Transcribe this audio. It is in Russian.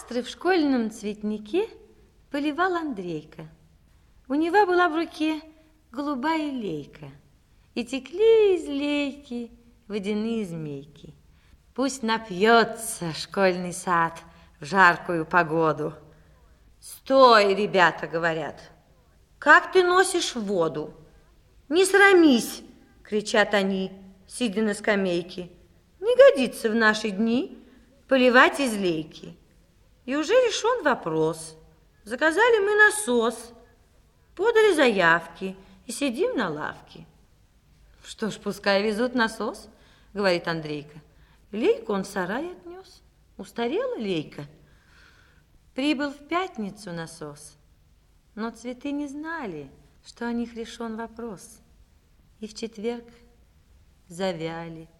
Астры в школьном цветнике поливал Андрейка. У него была в руке голубая лейка, и текли из лейки водяные змейки. Пусть напьется школьный сад в жаркую погоду. Стой, ребята, говорят, как ты носишь воду? Не срамись, кричат они, сидя на скамейке. Не годится в наши дни поливать из лейки. И уже решен вопрос. Заказали мы насос, подали заявки и сидим на лавке. Что ж, пускай везут насос, говорит Андрейка. Лейку он в сарай отнес. Устарела лейка. Прибыл в пятницу насос, но цветы не знали, что о них решен вопрос. И в четверг завяли.